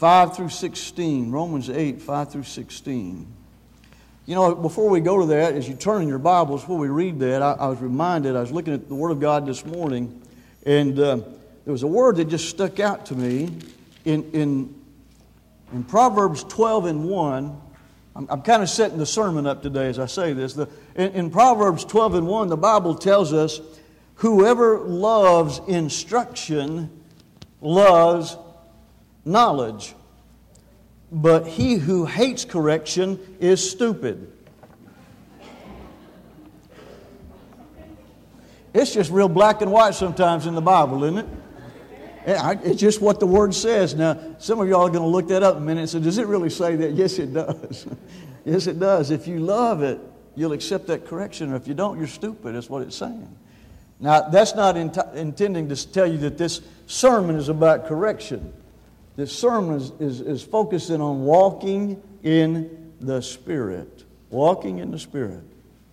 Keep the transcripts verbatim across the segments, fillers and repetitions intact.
five through sixteen. Romans eight, five through sixteen. You know, before we go to that, as you turn in your Bibles, before we read that, I, I was reminded, I was looking at the Word of God this morning, and uh, there was a word that just stuck out to me in, in, in Proverbs twelve and one. I'm, I'm kind of setting the sermon up today as I say this. The, in, in Proverbs twelve and one, the Bible tells us, whoever loves instruction loves knowledge, but he who hates correction is stupid. It's just real black and white sometimes in the Bible, isn't it? It's just what the Word says. Now, some of y'all are going to look that up in a minute and say, does it really say that? Yes, it does. Yes, it does. If you love it, you'll accept that correction. Or if you don't, you're stupid. That's what it's saying. Now, that's not int- intending to tell you that this sermon is about correction. This sermon is, is, is focusing on walking in the Spirit. Walking in the Spirit.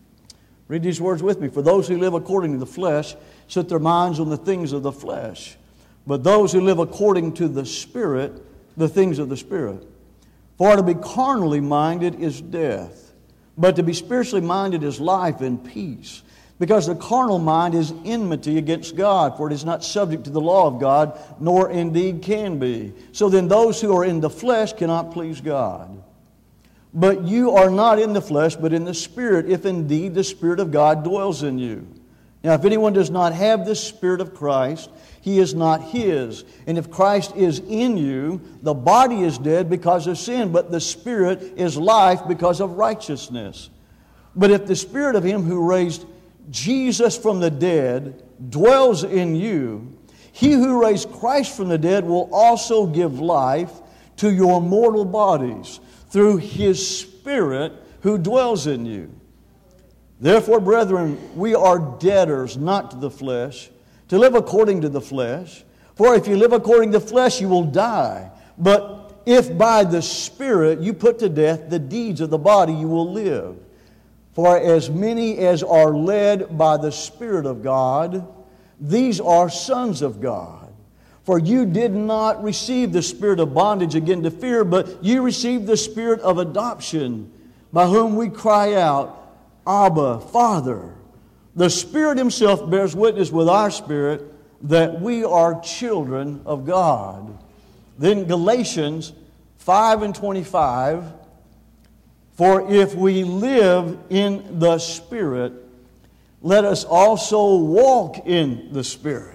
Read these words with me. For those who live according to the flesh set their minds on the things of the flesh. But those who live according to the Spirit, the things of the Spirit. For to be carnally minded is death, but to be spiritually minded is life and peace. Because the carnal mind is enmity against God, for it is not subject to the law of God, nor indeed can be. So then those who are in the flesh cannot please God. But you are not in the flesh, but in the Spirit, if indeed the Spirit of God dwells in you. Now if anyone does not have the Spirit of Christ, he is not his. And if Christ is in you, the body is dead because of sin, but the Spirit is life because of righteousness. But if the Spirit of Him who raised Jesus from the dead dwells in you, He who raised Christ from the dead will also give life to your mortal bodies through His Spirit who dwells in you. Therefore, brethren, we are debtors not to the flesh, to live according to the flesh. For if you live according to the flesh, you will die. But if by the Spirit you put to death the deeds of the body, you will live. For as many as are led by the Spirit of God, these are sons of God. For you did not receive the spirit of bondage again to fear, but you received the Spirit of adoption, by whom we cry out, Abba, Father. The Spirit Himself bears witness with our spirit that we are children of God. Then Galatians five and twenty-five, for if we live in the Spirit, let us also walk in the Spirit.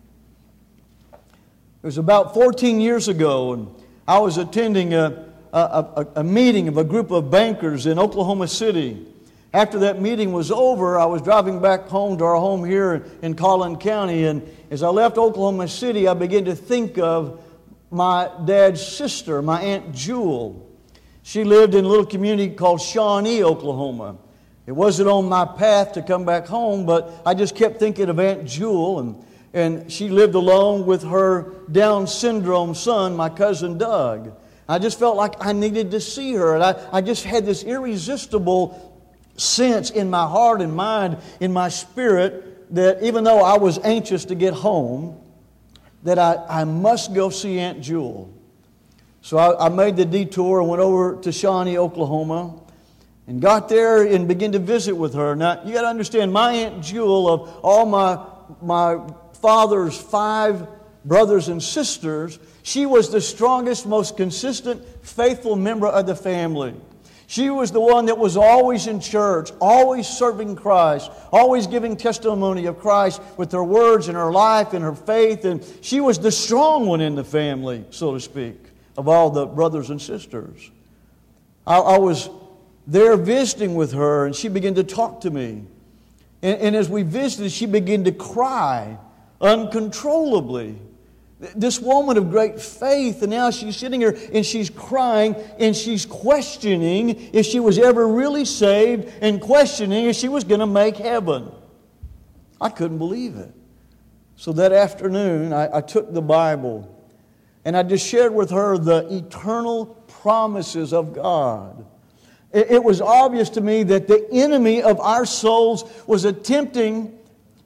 It was about fourteen years ago, and I was attending a, a, a, a meeting of a group of bankers in Oklahoma City. After that meeting was over, I was driving back home to our home here in Collin County, and as I left Oklahoma City, I began to think of my dad's sister, my Aunt Jewel. She lived in a little community called Shawnee, Oklahoma. It wasn't on my path to come back home, but I just kept thinking of Aunt Jewel, and, and she lived alone with her Down syndrome son, my cousin Doug. I just felt like I needed to see her, and I, I just had this irresistible sense in my heart and mind, in my spirit, that even though I was anxious to get home, that I, I must go see Aunt Jewel. So I, I made the detour and went over to Shawnee, Oklahoma, and got there and began to visit with her. Now, you got to understand, my Aunt Jewel, of all my, my father's five brothers and sisters, she was the strongest, most consistent, faithful member of the family. She was the one that was always in church, always serving Christ, always giving testimony of Christ with her words and her life and her faith. And she was the strong one in the family, so to speak, of all the brothers and sisters. I, I was there visiting with her, and she began to talk to me. And, and as we visited, she began to cry uncontrollably. This woman of great faith, and now she's sitting here and she's crying and she's questioning if she was ever really saved and questioning if she was going to make heaven. I couldn't believe it. So that afternoon, I, I took the Bible and I just shared with her the eternal promises of God. It, it was obvious to me that the enemy of our souls was attempting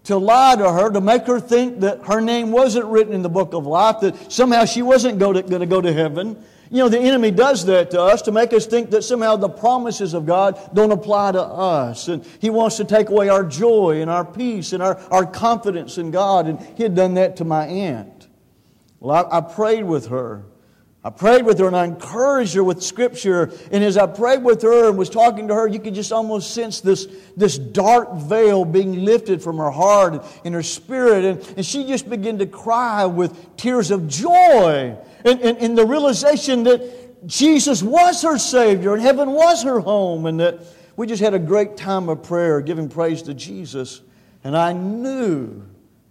to lie to her, to make her think that her name wasn't written in the book of life, that somehow she wasn't going to go to heaven. You know, the enemy does that to us to make us think that somehow the promises of God don't apply to us. And he wants to take away our joy and our peace and our, our confidence in God. And he had done that to my aunt. Well, I, I prayed with her. I prayed with her and I encouraged her with Scripture. And as I prayed with her and was talking to her, you could just almost sense this, this dark veil being lifted from her heart and, and her spirit. And, and she just began to cry with tears of joy. And, and, and the realization that Jesus was her Savior and heaven was her home. And that we just had a great time of prayer, giving praise to Jesus. And I knew,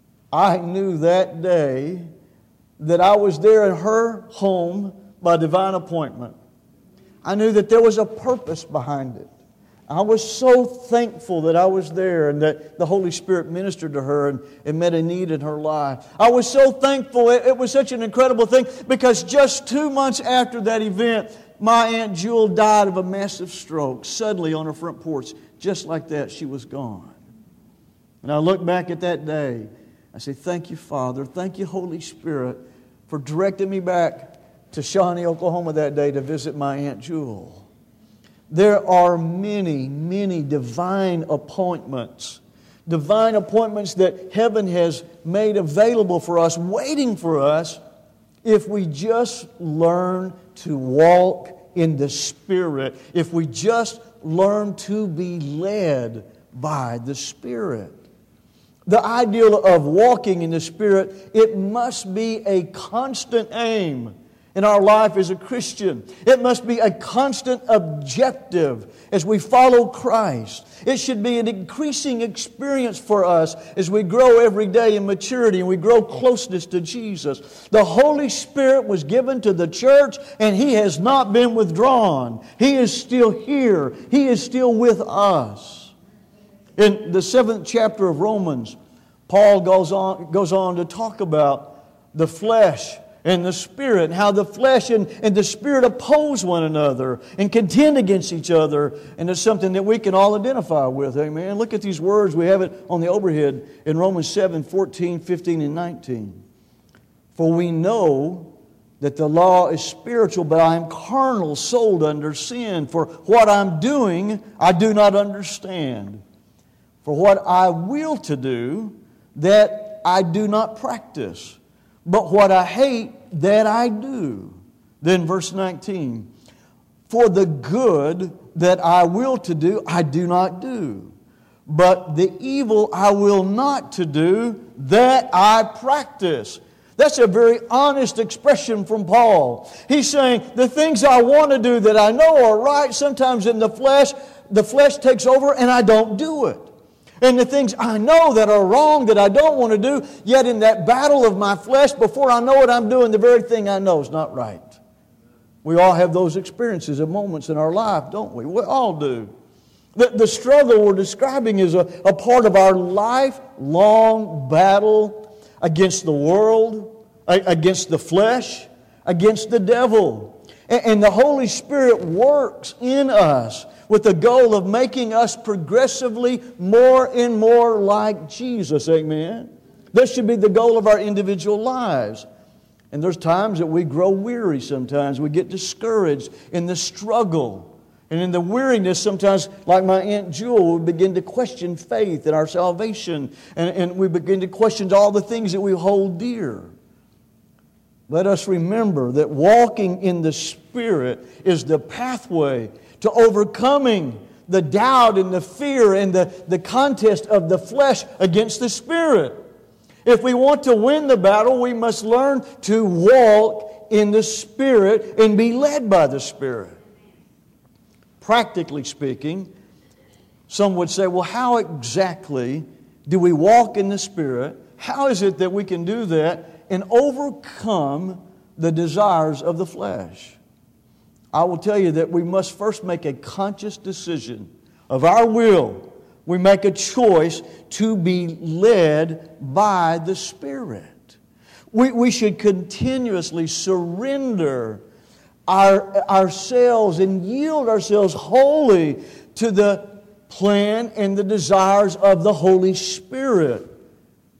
I knew that day that I was there in her home by divine appointment. I knew that there was a purpose behind it. I was so thankful that I was there and that the Holy Spirit ministered to her and, and met a need in her life. I was so thankful. It, it was such an incredible thing because just two months after that event, my Aunt Jewel died of a massive stroke suddenly on her front porch. Just like that, she was gone. And I look back at that day. I say, thank you, Father. Thank you, Holy Spirit, for directing me back to Shawnee, Oklahoma that day to visit my Aunt Jewel. There are many, many divine appointments. Divine appointments that heaven has made available for us, waiting for us, if we just learn to walk in the Spirit. If we just learn to be led by the Spirit. The ideal of walking in the Spirit, it must be a constant aim in our life as a Christian. It must be a constant objective as we follow Christ. It should be an increasing experience for us as we grow every day in maturity and we grow closeness to Jesus. The Holy Spirit was given to the church and He has not been withdrawn. He is still here. He is still with us. In the seventh chapter of Romans, Paul goes on, goes on to talk about the flesh and the Spirit, and how the flesh and, and the Spirit oppose one another and contend against each other. And it's something that we can all identify with. Amen. Look at these words. We have it on the overhead in Romans seven, fourteen, fifteen, and nineteen. For we know that the law is spiritual, but I am carnal, sold under sin. For what I'm doing, I do not understand. For what I will to do, that I do not practice. But what I hate, that I do. Then verse nineteen. For the good that I will to do, I do not do. But the evil I will not to do, that I practice. That's a very honest expression from Paul. He's saying, the things I want to do that I know are right, sometimes in the flesh, the flesh takes over and I don't do it. And the things I know that are wrong, that I don't want to do, yet in that battle of my flesh, before I know what I'm doing, the very thing I know is not right. We all have those experiences and moments in our life, don't we? We all do. The, the struggle we're describing is a, a part of our lifelong battle against the world, against the flesh, against the devil. And, and the Holy Spirit works in us with the goal of making us progressively more and more like Jesus. Amen? That should be the goal of our individual lives. And there's times that we grow weary sometimes. We get discouraged in the struggle. And in the weariness, sometimes, like my Aunt Jewel, we begin to question faith and our salvation. And, and we begin to question all the things that we hold dear. Let us remember that walking in the Spirit is the pathway to overcoming the doubt and the fear and the, the contest of the flesh against the Spirit. If we want to win the battle, we must learn to walk in the Spirit and be led by the Spirit. Practically speaking, some would say, well, how exactly do we walk in the Spirit? How is it that we can do that and overcome the desires of the flesh? I will tell you that we must first make a conscious decision of our will. We make a choice to be led by the Spirit. We, we should continuously surrender our, ourselves and yield ourselves wholly to the plan and the desires of the Holy Spirit.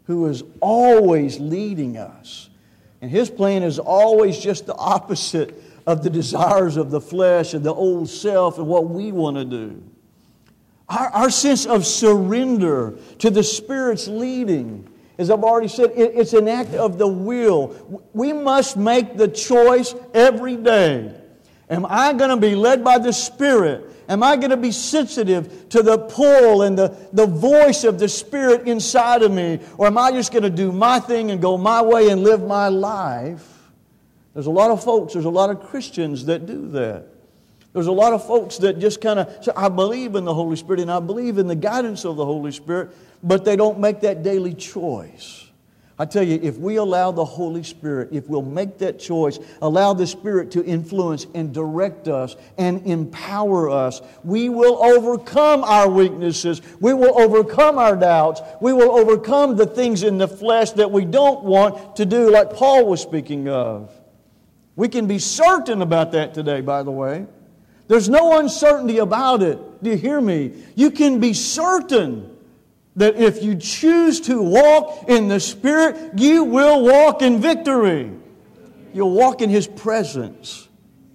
who is always leading us. And His plan is always just the opposite of the desires of the flesh and the old self and what we want to do. Our, our sense of surrender to the Spirit's leading, as I've already said, it, it's an act of the will. We must make the choice every day. Am I going to be led by the Spirit? Am I going to be sensitive to the pull and the, the voice of the Spirit inside of me? Or am I just going to do my thing and go my way and live my life? There's a lot of folks, there's a lot of Christians that do that. There's a lot of folks that just kind of say, I believe in the Holy Spirit and I believe in the guidance of the Holy Spirit, but they don't make that daily choice. I tell you, if we allow the Holy Spirit, if we'll make that choice, allow the Spirit to influence and direct us and empower us, we will overcome our weaknesses. We will overcome our doubts. We will overcome the things in the flesh that we don't want to do, like Paul was speaking of. We can be certain about that today, by the way. There's no uncertainty about it. Do you hear me? You can be certain that if you choose to walk in the Spirit, you will walk in victory. You'll walk in His presence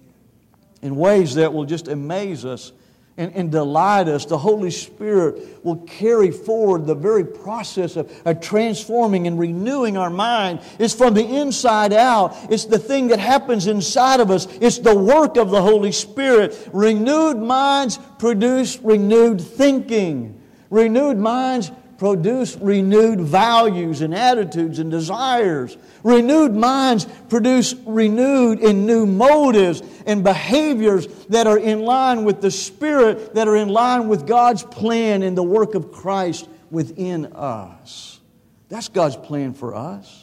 in ways that will just amaze us and, and delight us. The Holy Spirit will carry forward the very process of, of transforming and renewing our mind. It's from the inside out. It's the thing that happens inside of us. It's the work of the Holy Spirit. Renewed minds produce renewed thinking. Renewed minds produce renewed values and attitudes and desires. Renewed minds produce renewed and new motives and behaviors that are in line with the Spirit, that are in line with God's plan and the work of Christ within us. That's God's plan for us.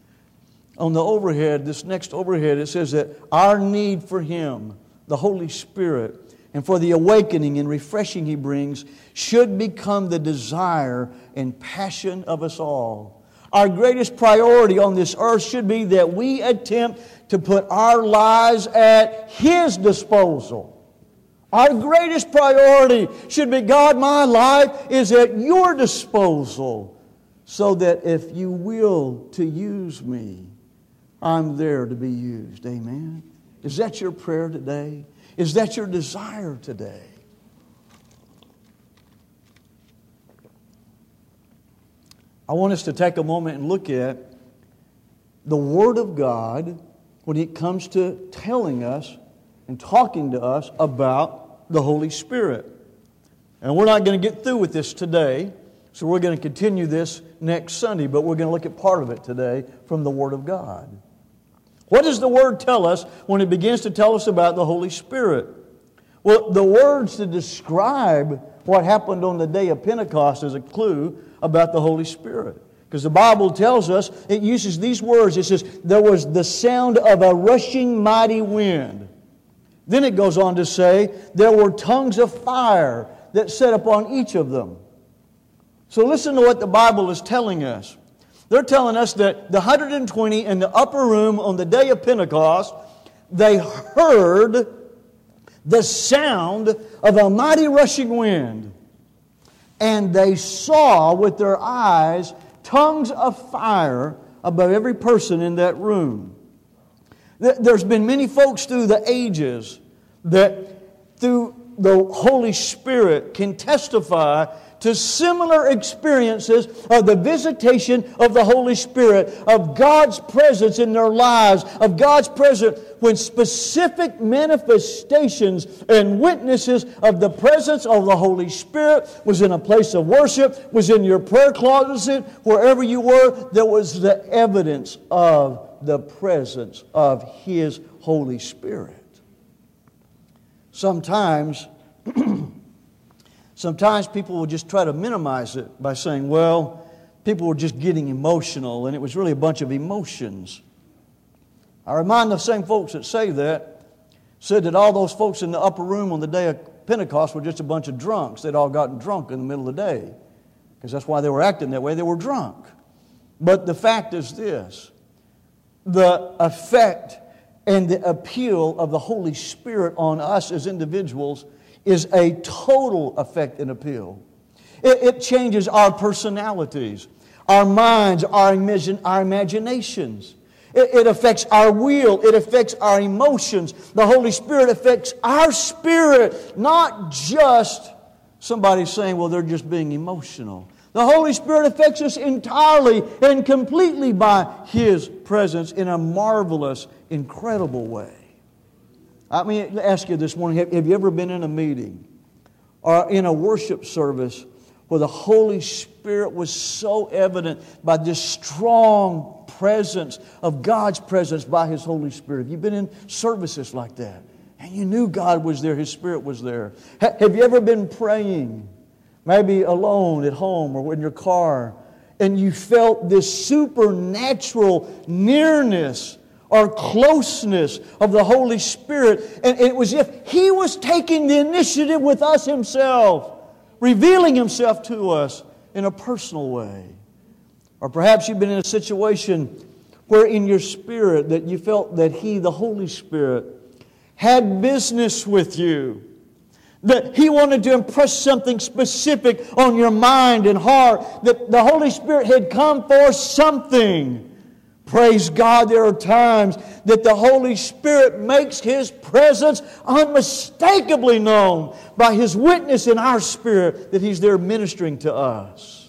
On the overhead, this next overhead, it says that our need for Him, the Holy Spirit, and for the awakening and refreshing He brings, should become the desire and passion of us all. Our greatest priority on this earth should be that we attempt to put our lives at His disposal. Our greatest priority should be, God, my life is at Your disposal, so that if You will to use me, I'm there to be used. Amen? Is that your prayer today? Is that your desire today? I want us to take a moment and look at the Word of God when it comes to telling us and talking to us about the Holy Spirit. And we're not going to get through with this today, so we're going to continue this next Sunday, but we're going to look at part of it today from the Word of God. What does the Word tell us when it begins to tell us about the Holy Spirit? Well, the words to describe what happened on the day of Pentecost is a clue about the Holy Spirit. Because the Bible tells us, it uses these words. It says, there was the sound of a rushing mighty wind. Then it goes on to say, there were tongues of fire that sat upon each of them. So listen to what the Bible is telling us. They're telling us that the one hundred twenty in the upper room on the day of Pentecost, they heard the sound of a mighty rushing wind. And they saw with their eyes tongues of fire above every person in that room. There's been many folks through the ages that through the Holy Spirit can testify to similar experiences of the visitation of the Holy Spirit, of God's presence in their lives, of God's presence when specific manifestations and witnesses of the presence of the Holy Spirit was in a place of worship, was in your prayer closet, wherever you were, there was the evidence of the presence of His Holy Spirit. Sometimes Sometimes people will just try to minimize it by saying, well, people were just getting emotional, and it was really a bunch of emotions. I remind the same folks that say that, said that all those folks in the upper room on the day of Pentecost were just a bunch of drunks. They'd all gotten drunk in the middle of the day, because that's why they were acting that way. They were drunk. But the fact is this, the effect and the appeal of the Holy Spirit on us as individuals is a total effect and appeal. It, it changes our personalities. our minds, our, imagine, our imaginations. It, it affects our will. It affects our emotions. The Holy Spirit affects our spirit, not just somebody saying, well, they're just being emotional. The Holy Spirit affects us entirely and completely by His presence in a marvelous, incredible way. I mean, ask you this morning, have, have you ever been in a meeting or in a worship service where the Holy Spirit was so evident by this strong presence of God's presence by His Holy Spirit? Have you been in services like that? And you knew God was there, His Spirit was there. Ha- have you ever been praying, maybe alone at home or in your car, and you felt this supernatural nearness or closeness of the Holy Spirit, and it was as if He was taking the initiative with us Himself, revealing Himself to us in a personal way. Or perhaps you've been in a situation where in your spirit that you felt that He, the Holy Spirit, had business with you. That He wanted to impress something specific on your mind and heart. That the Holy Spirit had come for something. Praise God, there are times that the Holy Spirit makes His presence unmistakably known by His witness in our spirit that He's there ministering to us.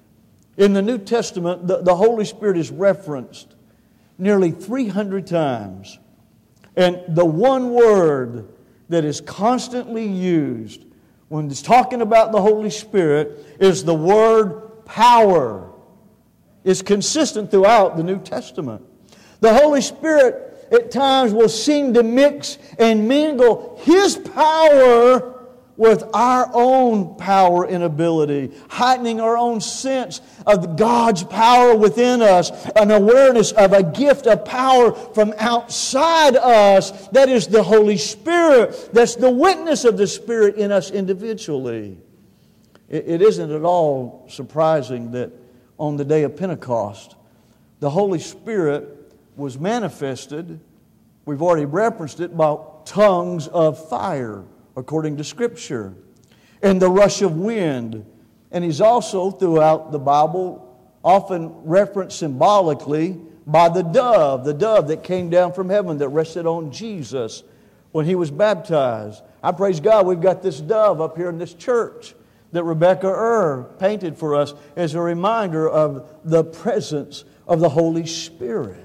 In the New Testament, the, the Holy Spirit is referenced nearly three hundred times. And the one word that is constantly used when it's talking about the Holy Spirit is the word power. It's consistent throughout the New Testament. The Holy Spirit at times will seem to mix and mingle His power with our own power and ability, heightening our own sense of God's power within us, an awareness of a gift of power from outside us. That is the Holy Spirit. That's the witness of the Spirit in us individually. It, it isn't at all surprising that on the day of Pentecost, the Holy Spirit was manifested, we've already referenced it, by tongues of fire, according to Scripture, and the rush of wind. And He's also, throughout the Bible, often referenced symbolically by the dove, the dove that came down from heaven that rested on Jesus when He was baptized. I praise God we've got this dove up here in this church that Rebecca Err painted for us as a reminder of the presence of the Holy Spirit.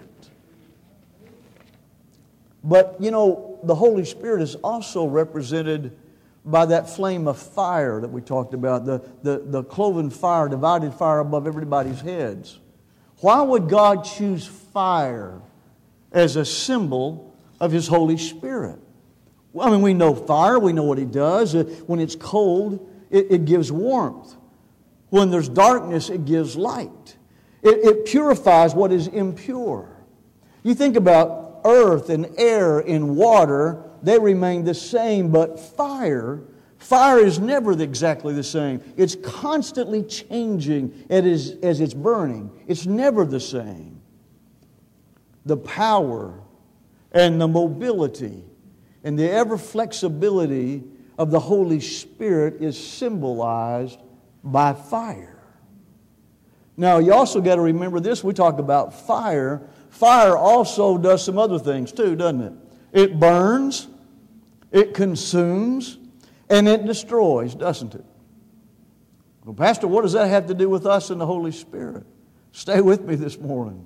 But, you know, the Holy Spirit is also represented by that flame of fire that we talked about, the, the, the cloven fire, divided fire above everybody's heads. Why would God choose fire as a symbol of His Holy Spirit? Well, I mean, we know fire, we know what He does. When it's cold, it, it gives warmth. When there's darkness, it gives light. It, it purifies what is impure. You think about earth and air and water, they remain the same, but fire, fire is never exactly the same. It's constantly changing as, as it's burning. It's never the same. The power and the mobility and the ever flexibility of the Holy Spirit is symbolized by fire. Now, you also got to remember this. We talk about fire. Fire also does some other things too, doesn't it? It burns, it consumes, and it destroys, doesn't it? Well, Pastor, what does that have to do with us and the Holy Spirit? Stay with me this morning.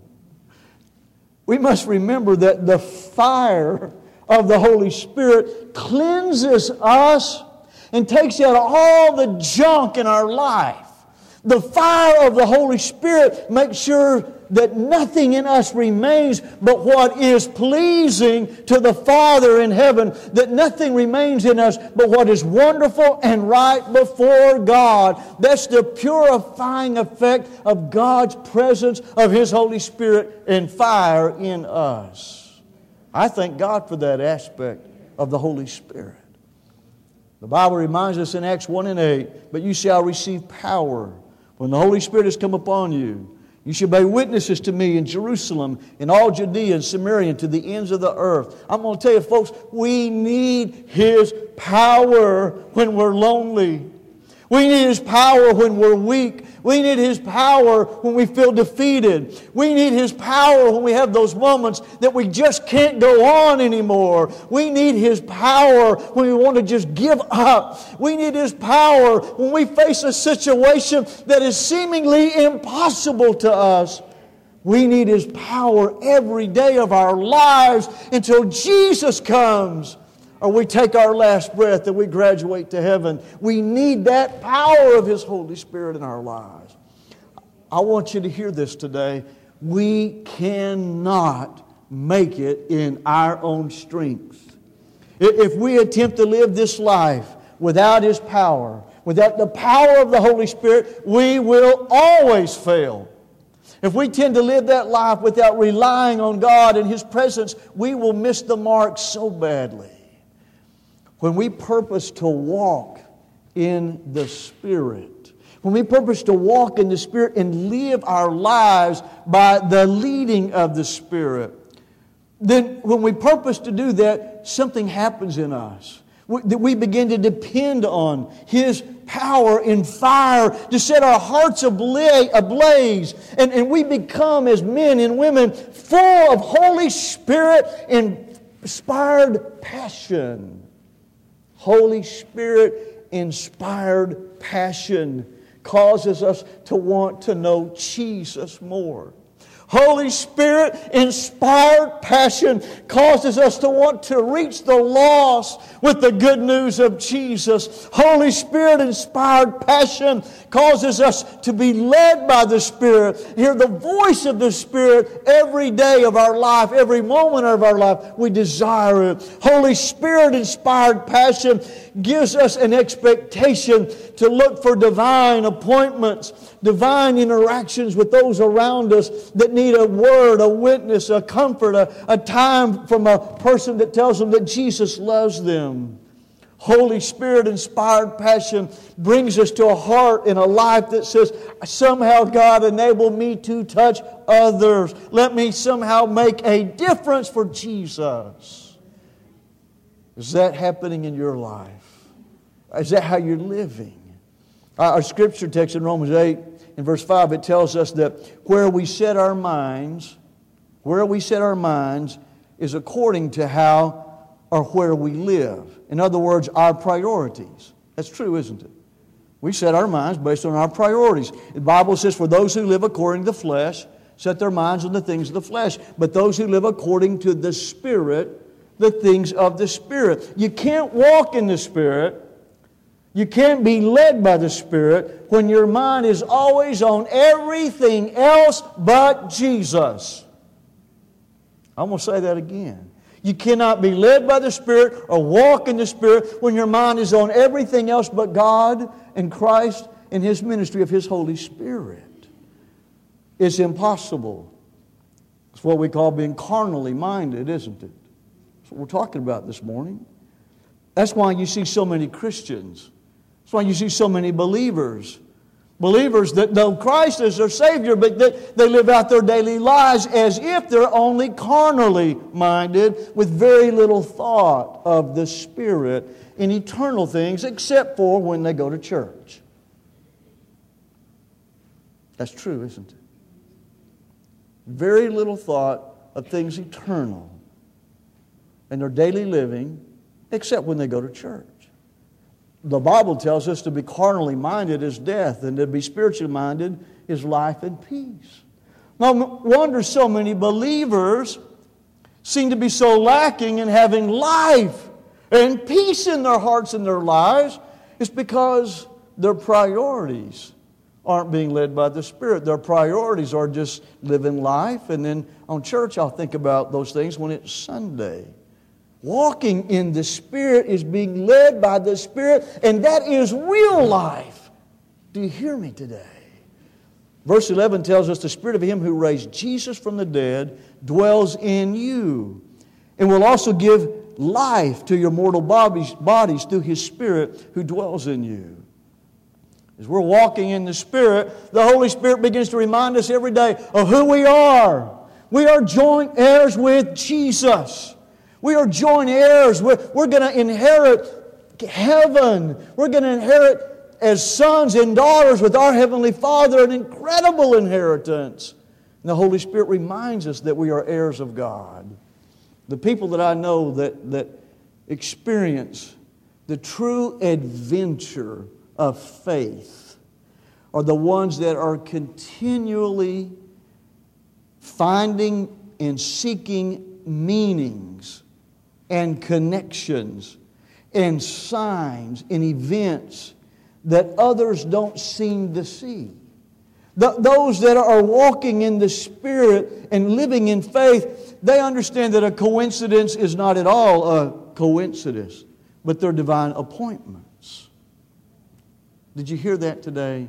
We must remember that the fire of the Holy Spirit cleanses us and takes out all the junk in our life. The fire of the Holy Spirit makes sure that nothing in us remains but what is pleasing to the Father in heaven, that nothing remains in us but what is wonderful and right before God. That's the purifying effect of God's presence of His Holy Spirit and fire in us. I thank God for that aspect of the Holy Spirit. The Bible reminds us in Acts one and eight, but you shall receive power when the Holy Spirit has come upon you. You shall be witnesses to me in Jerusalem, in all Judea and Samaria, and to the ends of the earth. I'm going to tell you, folks, we need His power when we're lonely. We need His power when we're weak. We need His power when we feel defeated. We need His power when we have those moments that we just can't go on anymore. We need His power when we want to just give up. We need His power when we face a situation that is seemingly impossible to us. We need His power every day of our lives until Jesus comes, or we take our last breath and we graduate to heaven. We need that power of His Holy Spirit in our lives. I want you to hear this today. We cannot make it in our own strength. If we attempt to live this life without His power, without the power of the Holy Spirit, we will always fail. If we tend to live that life without relying on God and His presence, we will miss the mark so badly. When we purpose to walk in the Spirit, when we purpose to walk in the Spirit and live our lives by the leading of the Spirit, then when we purpose to do that, something happens in us. That we begin to depend on His power and fire to set our hearts ablaze. And, and we become, as men and women, full of Holy Spirit inspired passion. Holy Spirit inspired passion causes us to want to know Jesus more. Holy Spirit inspired passion causes us to want to reach the lost with the good news of Jesus. Holy Spirit inspired passion causes us to be led by the Spirit, hear the voice of the Spirit every day of our life, every moment of our life. We desire it. Holy Spirit inspired passion gives us an expectation to look for divine appointments, divine interactions with those around us that need a word, a witness, a comfort, a, a time from a person that tells them that Jesus loves them. Holy Spirit inspired passion brings us to a heart and a life that says, somehow God enable me to touch others. Let me somehow make a difference for Jesus. Is that happening in your life? Is that how you're living? Our scripture text in Romans eight, in verse five, it tells us that where we set our minds, where we set our minds is according to how or where we live. In other words, our priorities. That's true, isn't it? We set our minds based on our priorities. The Bible says, for those who live according to the flesh, set their minds on the things of the flesh. But those who live according to the Spirit, the things of the Spirit. You can't walk in the Spirit, you can't be led by the Spirit when your mind is always on everything else but Jesus. I'm going to say that again. You cannot be led by the Spirit or walk in the Spirit when your mind is on everything else but God and Christ and His ministry of His Holy Spirit. It's impossible. It's what we call being carnally minded, isn't it? That's what we're talking about this morning. That's why you see so many Christians. That's why you see so many believers. Believers that know Christ as their Savior, but that they live out their daily lives as if they're only carnally minded with very little thought of the Spirit in eternal things except for when they go to church. That's true, isn't it? Very little thought of things eternal in their daily living except when they go to church. The Bible tells us to be carnally minded is death, and to be spiritually minded is life and peace. No wonder so many believers seem to be so lacking in having life and peace in their hearts and their lives. It's because their priorities aren't being led by the Spirit. Their priorities are just living life, and then on church I'll think about those things when it's Sunday. Walking in the Spirit is being led by the Spirit, and that is real life. Do you hear me today? Verse eleven tells us the Spirit of Him who raised Jesus from the dead dwells in you and will also give life to your mortal bodies, bodies through His Spirit who dwells in you. As we're walking in the Spirit, the Holy Spirit begins to remind us every day of who we are. We are joint heirs with Jesus. We are joint heirs. We're, we're going to inherit heaven. We're going to inherit as sons and daughters with our Heavenly Father, an incredible inheritance. And the Holy Spirit reminds us that we are heirs of God. The people that I know that, that experience the true adventure of faith are the ones that are continually finding and seeking meanings and connections and signs and events that others don't seem to see. The, those that are walking in the Spirit and living in faith, they understand that a coincidence is not at all a coincidence, but they're divine appointments. Did you hear that today?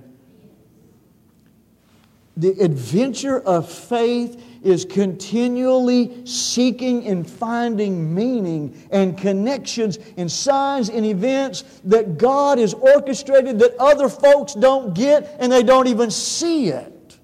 The adventure of faith is continually seeking and finding meaning and connections and signs and events that God has orchestrated that other folks don't get and they don't even see it.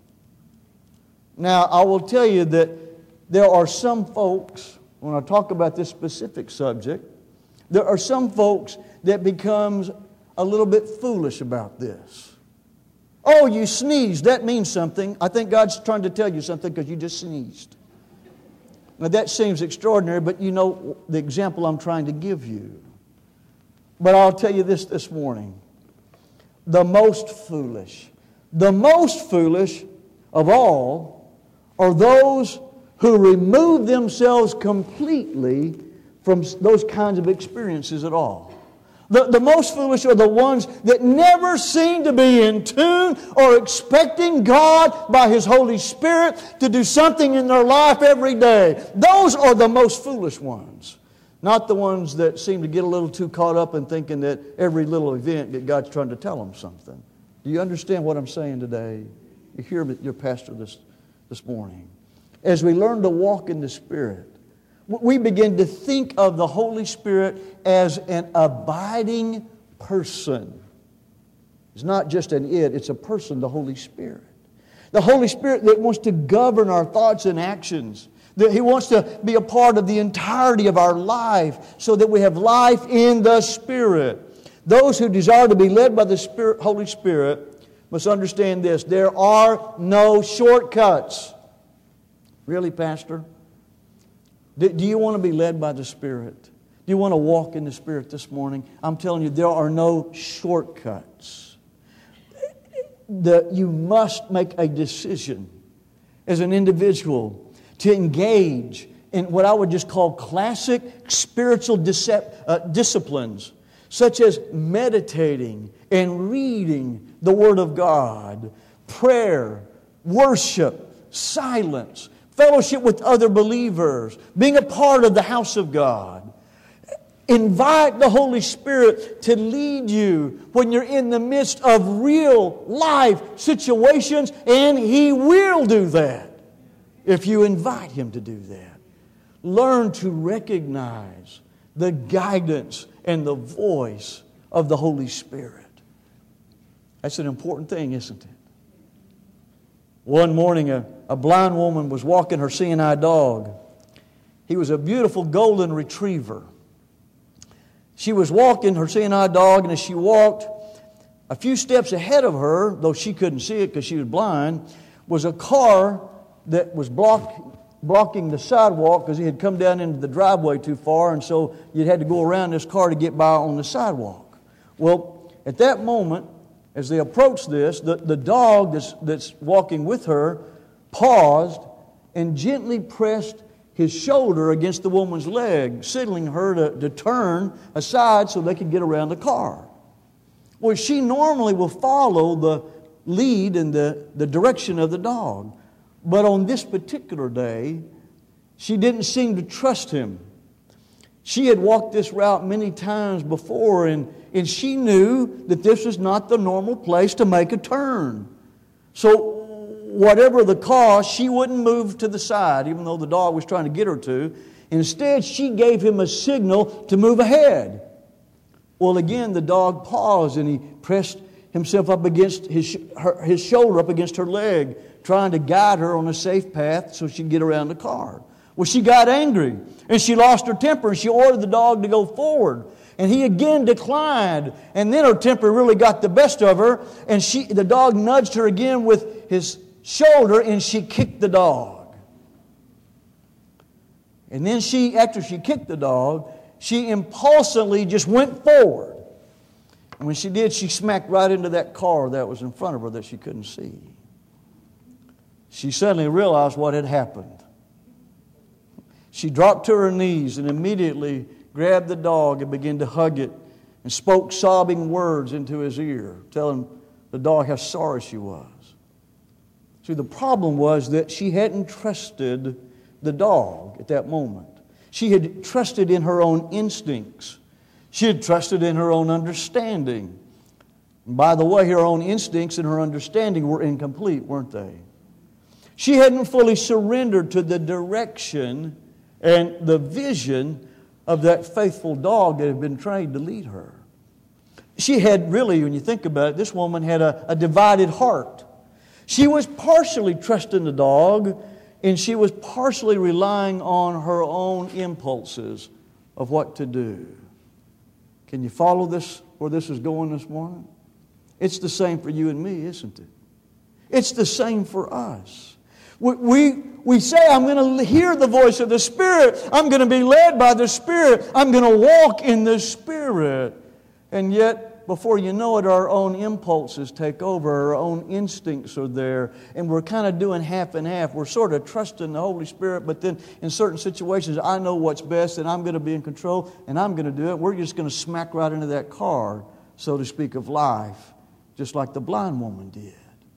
Now, I will tell you that there are some folks, when I talk about this specific subject, there are some folks that becomes a little bit foolish about this. Oh, you sneezed. That means something. I think God's trying to tell you something because you just sneezed. Now that seems extraordinary, but you know the example I'm trying to give you. But I'll tell you this this morning. The most foolish, the most foolish of all are those who remove themselves completely from those kinds of experiences at all. The, the most foolish are the ones that never seem to be in tune or expecting God by His Holy Spirit to do something in their life every day. Those are the most foolish ones. Not the ones that seem to get a little too caught up in thinking that every little event that God's trying to tell them something. Do you understand what I'm saying today? You hear your pastor this, this morning. As we learn to walk in the Spirit, we begin to think of the Holy Spirit as an abiding person. It's not just an it, it's a person, the Holy Spirit. The Holy Spirit that wants to govern our thoughts and actions. That He wants to be a part of the entirety of our life so that we have life in the Spirit. Those who desire to be led by the Spirit, Holy Spirit must understand this. There are no shortcuts. Really, Pastor? Do you want to be led by the Spirit? Do you want to walk in the Spirit this morning? I'm telling you, there are no shortcuts. The, you must make a decision as an individual to engage in what I would just call classic spiritual dissep- uh, disciplines, such as meditating and reading the Word of God, prayer, worship, silence, fellowship with other believers, being a part of the house of God. Invite the Holy Spirit to lead you when you're in the midst of real life situations, and He will do that if you invite Him to do that. Learn to recognize the guidance and the voice of the Holy Spirit. That's an important thing, isn't it? One morning, a, a blind woman was walking her seeing eye dog. He was a beautiful golden retriever. She was walking her seeing eye dog, and as she walked, a few steps ahead of her, though she couldn't see it because she was blind, was a car that was block, blocking the sidewalk because he had come down into the driveway too far, and so you had to go around this car to get by on the sidewalk. Well, at that moment, as they approached this, the, the dog that's, that's walking with her paused and gently pressed his shoulder against the woman's leg, signaling her to, to turn aside so they could get around the car. Well, she normally will follow the lead and the, the direction of the dog. But on this particular day, she didn't seem to trust him. She had walked this route many times before, and, and she knew that this was not the normal place to make a turn. So whatever the cost, she wouldn't move to the side, even though the dog was trying to get her to. Instead, she gave him a signal to move ahead. Well, again, the dog paused, and he pressed himself up against his, her, his shoulder up against her leg, trying to guide her on a safe path so she could get around the car. Well, she got angry, and she lost her temper, and she ordered the dog to go forward. And he again declined. And then her temper really got the best of her. And she, the dog nudged her again with his shoulder, and she kicked the dog. And then she, after she kicked the dog, she impulsively just went forward. And when she did, she smacked right into that car that was in front of her that she couldn't see. She suddenly realized what had happened. She dropped to her knees and immediately grabbed the dog and began to hug it and spoke sobbing words into his ear, telling the dog how sorry she was. See, the problem was that she hadn't trusted the dog at that moment. She had trusted in her own instincts. She had trusted in her own understanding. And by the way, her own instincts and her understanding were incomplete, weren't they? She hadn't fully surrendered to the direction and the vision of that faithful dog that had been trained to lead her. She had really, when you think about it, this woman had a, a divided heart. She was partially trusting the dog, and she was partially relying on her own impulses of what to do. Can you follow this, where this is going this morning? It's the same for you and me, isn't it? It's the same for us. We, we, we say, I'm going to hear the voice of the Spirit. I'm going to be led by the Spirit. I'm going to walk in the Spirit. And yet, before you know it, our own impulses take over. Our own instincts are there. And we're kind of doing half and half. We're sort of trusting the Holy Spirit, but then in certain situations, I know what's best and I'm going to be in control and I'm going to do it. We're just going to smack right into that car, so to speak, of life, just like the blind woman did.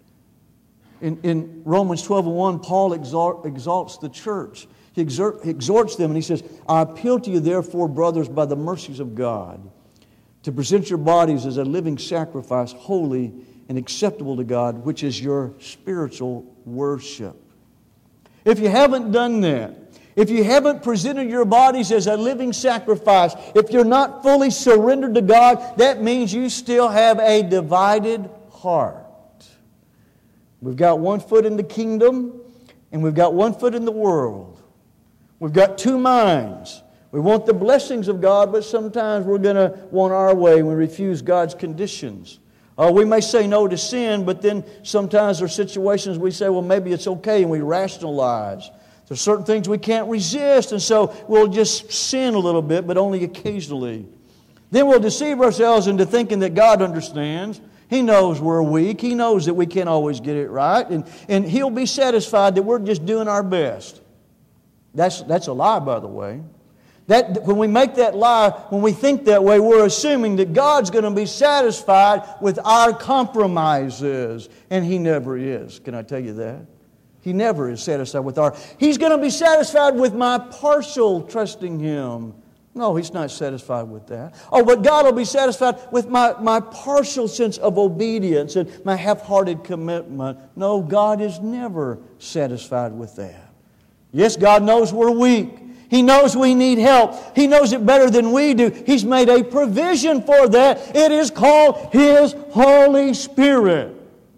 In, in Romans twelve and one, Paul exalt, exalts the church. He, exhort, he exhorts them and he says, I appeal to you therefore, brothers, by the mercies of God, to present your bodies as a living sacrifice, holy and acceptable to God, which is your spiritual worship. If you haven't done that, if you haven't presented your bodies as a living sacrifice, if you're not fully surrendered to God, that means you still have a divided heart. We've got one foot in the kingdom and we've got one foot in the world. We've got two minds. We want the blessings of God, but sometimes we're going to want our way and we refuse God's conditions. Uh, we may say no to sin, but then sometimes there are situations we say, well, maybe it's okay, and we rationalize. There's certain things we can't resist, and so we'll just sin a little bit, but only occasionally. Then we'll deceive ourselves into thinking that God understands. He knows we're weak. He knows that we can't always get it right. And, and He'll be satisfied that we're just doing our best. That's, that's a lie, by the way. That, when we make that lie, when we think that way, we're assuming that God's going to be satisfied with our compromises. And He never is. Can I tell you that? He never is satisfied with our... He's going to be satisfied with my partial trusting Him. No, He's not satisfied with that. Oh, but God will be satisfied with my, my partial sense of obedience and my half-hearted commitment. No, God is never satisfied with that. Yes, God knows we're weak. He knows we need help. He knows it better than we do. He's made a provision for that. It is called His Holy Spirit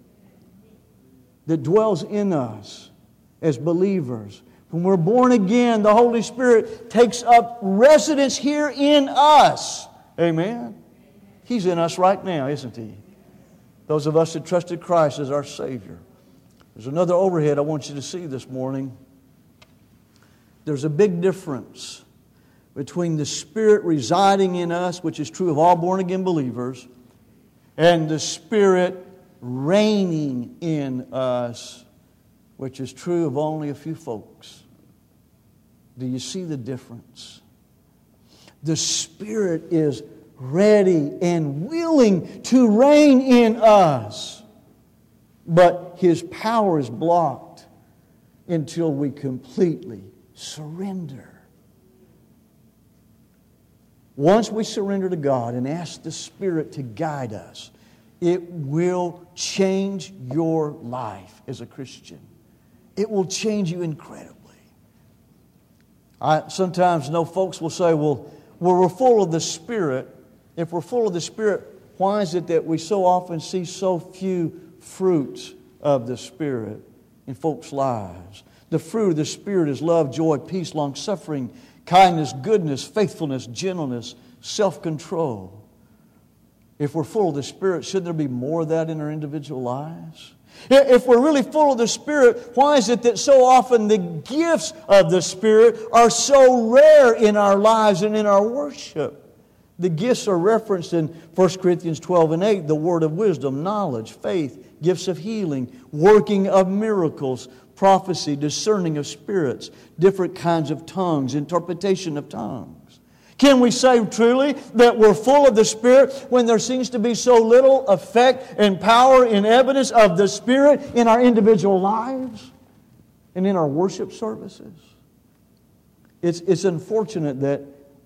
that dwells in us as believers. When we're born again, the Holy Spirit takes up residence here in us. Amen? He's in us right now, isn't He? Those of us that trusted Christ as our Savior. There's another overhead I want you to see this morning. There's a big difference between the Spirit residing in us, which is true of all born-again believers, and the Spirit reigning in us, which is true of only a few folks. Do you see the difference? The Spirit is ready and willing to reign in us, but His power is blocked until we completely surrender. Once we surrender to God and ask the Spirit to guide us, it will change your life as a Christian. It will change you incredibly. I sometimes know folks will say, well, well, we're full of the Spirit. If we're full of the Spirit, why is it that we so often see so few fruits of the Spirit in folks' lives? The fruit of the Spirit is love, joy, peace, long-suffering, kindness, goodness, faithfulness, gentleness, self-control. If we're full of the Spirit, shouldn't there be more of that in our individual lives? If we're really full of the Spirit, why is it that so often the gifts of the Spirit are so rare in our lives and in our worship? The gifts are referenced in First Corinthians twelve and eight, the word of wisdom, knowledge, faith, gifts of healing, working of miracles, prophecy, discerning of spirits, different kinds of tongues, interpretation of tongues. Can we say truly that we're full of the Spirit when there seems to be so little effect and power and evidence of the Spirit in our individual lives and in our worship services? It's, it's unfortunate that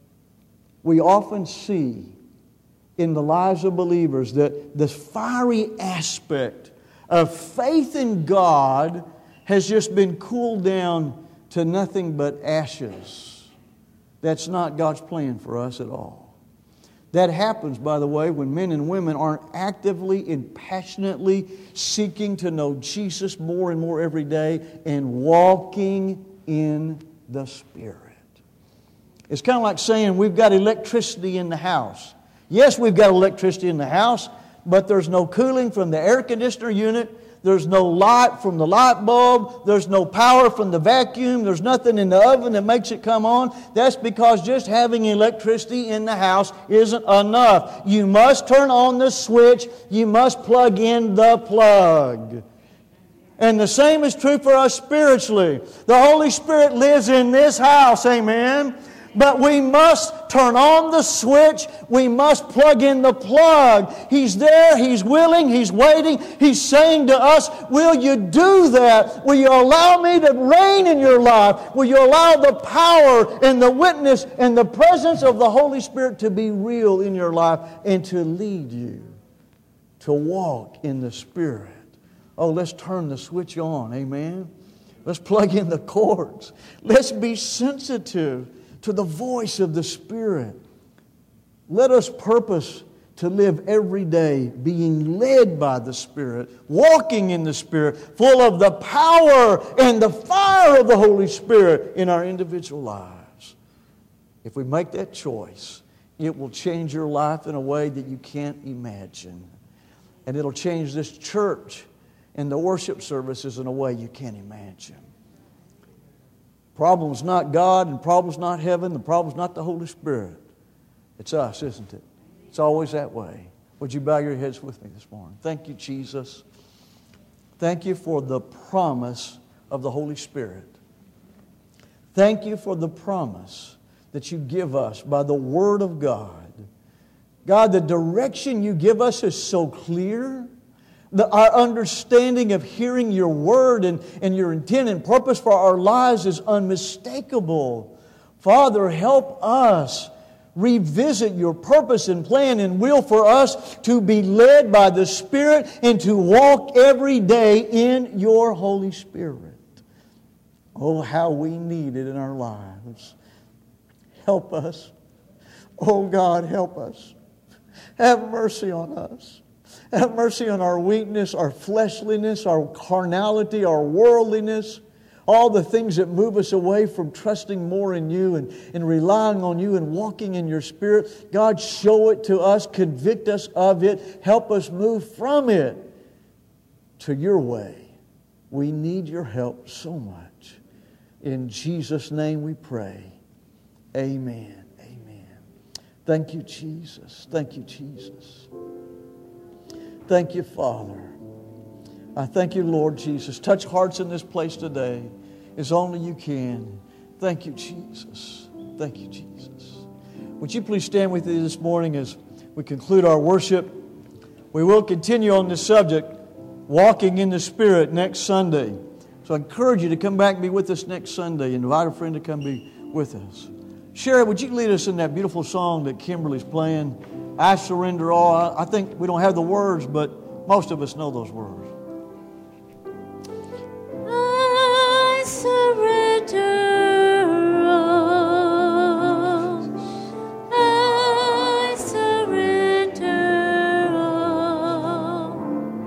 we often see in the lives of believers that this fiery aspect of faith in God has just been cooled down to nothing but ashes. That's not God's plan for us at all. That happens, by the way, when men and women aren't actively and passionately seeking to know Jesus more and more every day and walking in the Spirit. It's kind of like saying we've got electricity in the house. Yes, we've got electricity in the house, but there's no cooling from the air conditioner unit. There's no light from the light bulb. There's no power from the vacuum. There's nothing in the oven that makes it come on. That's because just having electricity in the house isn't enough. You must turn on the switch. You must plug in the plug. And the same is true for us spiritually. The Holy Spirit lives in this house, amen? But we must turn on the switch. We must plug in the plug. He's there. He's willing. He's waiting. He's saying to us, will you do that? Will you allow me to reign in your life? Will you allow the power and the witness and the presence of the Holy Spirit to be real in your life and to lead you to walk in the Spirit? Oh, let's turn the switch on. Amen. Let's plug in the cords. Let's be sensitive to the voice of the Spirit. Let us purpose to live every day being led by the Spirit, walking in the Spirit, full of the power and the fire of the Holy Spirit in our individual lives. If we make that choice, it will change your life in a way that you can't imagine. And it'll change this church and the worship services in a way you can't imagine. Problem's not God, and problem's not heaven, the problem's not the Holy Spirit. It's us, isn't it? It's always that way. Would you bow your heads with me this morning? Thank you, Jesus. Thank you for the promise of the Holy Spirit. Thank you for the promise that you give us by the Word of God. God, the direction you give us is so clear. The, our understanding of hearing your word and, and your intent and purpose for our lives is unmistakable. Father, help us revisit your purpose and plan and will for us to be led by the Spirit and to walk every day in your Holy Spirit. Oh, how we need it in our lives. Help us. Oh, God, help us. Have mercy on us. Have mercy on our weakness, our fleshliness, our carnality, our worldliness, all the things that move us away from trusting more in you and, and relying on you and walking in your Spirit. God, show it to us, convict us of it, help us move from it to your way. We need your help so much. In Jesus' name we pray. Amen. Amen. Thank you, Jesus. Thank you, Jesus. Thank you, Father. I thank you, Lord Jesus. Touch hearts in this place today as only you can. Thank you, Jesus. Thank you, Jesus. Would you please stand with me this morning as we conclude our worship? We will continue on this subject, walking in the Spirit, next Sunday. So I encourage you to come back and be with us next Sunday. Invite a friend to come be with us. Sherry, would you lead us in that beautiful song that Kimberly's playing? I surrender all. I think we don't have the words, but most of us know those words. I surrender all. I surrender all.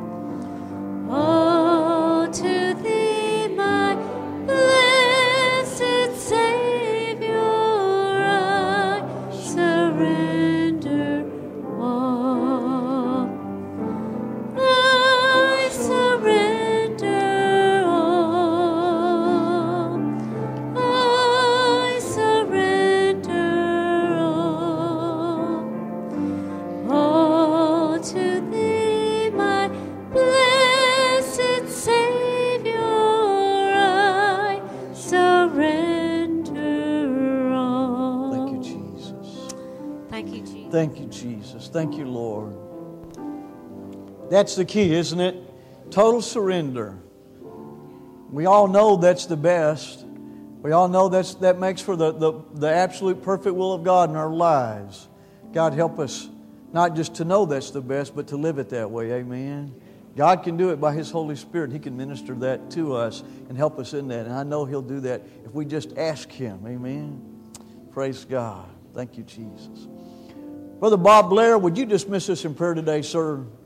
All to Thee, my blessed Savior. Thank you, Jesus. Thank you, Jesus. Thank you, Lord. That's the key, isn't it? Total surrender. We all know that's the best. We all know that's, that makes for the, the, the absolute perfect will of God in our lives. God help us not just to know that's the best, but to live it that way. Amen. God can do it by His Holy Spirit. He can minister that to us and help us in that. And I know He'll do that if we just ask Him. Amen. Praise God. Thank you, Jesus. Brother Bob Blair, would you dismiss us in prayer today, sir?